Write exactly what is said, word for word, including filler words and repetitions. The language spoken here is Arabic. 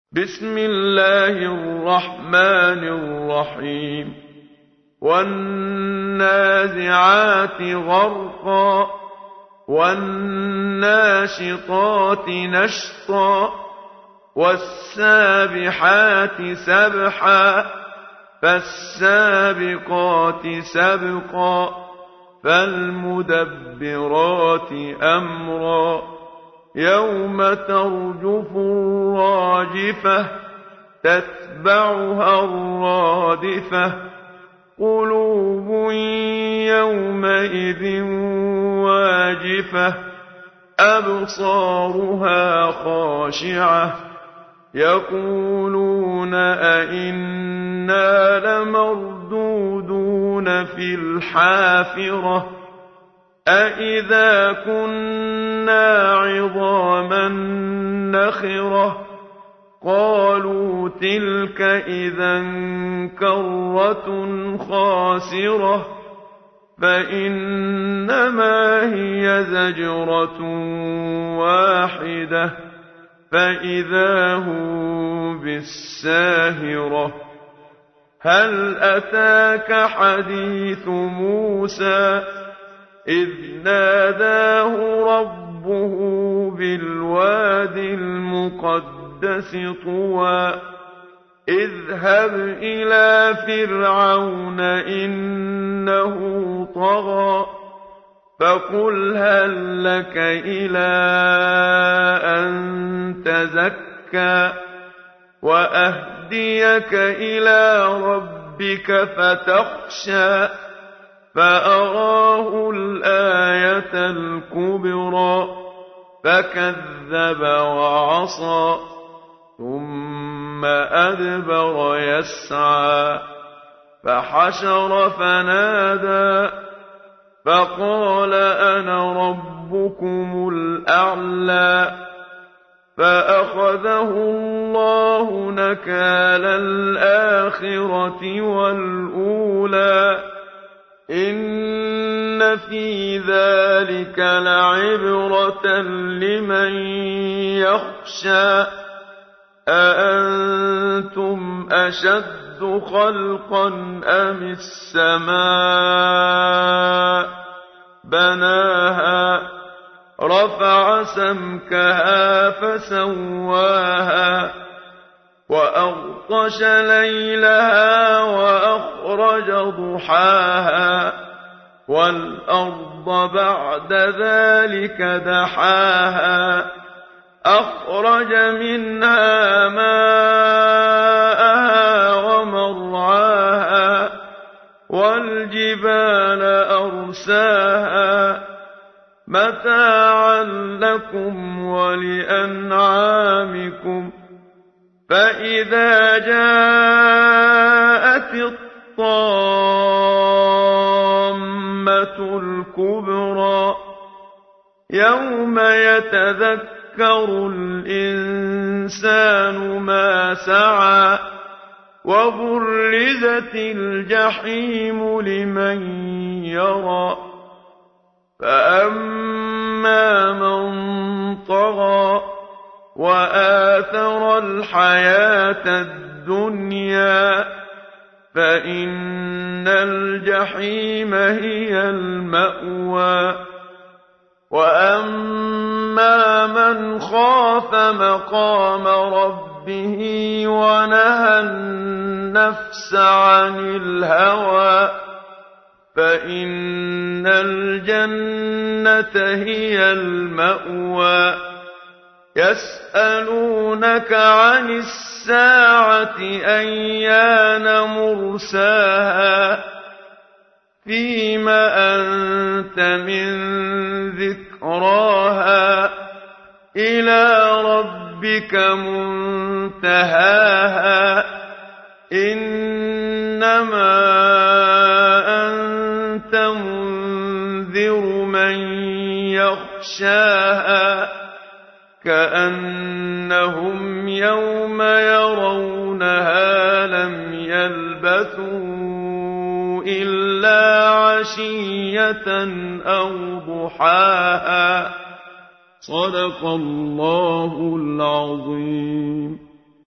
بسم الله الرحمن الرحيم والنازعات غرقا والناشطات نشطا والسابحات سبحا فالسابقات سبقا فالمدبرات أمرا يوم ترجف الراجفة تتبعها الرادفة قلوب يومئذ واجفة أبصارها خاشعة يقولون أئنا لمردودون في الحافرة أئذا كنا عظاما نخرة قالوا تلك إذا كرة خاسرة فإنما هي زجرة واحدة فإذا هم بالساهرة هل أتاك حديث موسى إذ ناداه ربه بالواد المقدس طوى اذهب إلى فرعون إنه طغى فقل هل لك إلى أن تزكى وأهديك إلى ربك فتخشى فأراه الآية الكبرى فكذب وعصى ثم أدبر يسعى فحشر فنادى فقال أنا ربكم الأعلى فأخذه الله نكال الآخرة والأولى إن في ذلك لعبرة لمن يخشى أأنتم أشد خلقا أم السماء بناها رفع سمكها فسواها وأغطش ليلها وأخرج ضحاها والأرض بعد ذلك دحاها أخرج منها ماءها ومرعاها والجبال أرساها متاعا لكم ولأنعامكم فإذا جاءت الطامة الكبرى يوم يتذكر الإنسان ما سعى وبرزت الجحيم لمن يرى فأما من طغى وآثر الحياة الدنيا فإن الجحيم هي المأوى وأما من خاف مقام ربه ونهى النفس عن الهوى فإن الجنة هي المأوى يسألونك عن الساعة أيان مرساها فيم أنت من ذكراها إلى ربك منتهاها إنما أنت منذر من يخشاها كأنهم يوم يرونها لم يلبثوا إلا عشية أو ضحاها صدق الله العظيم.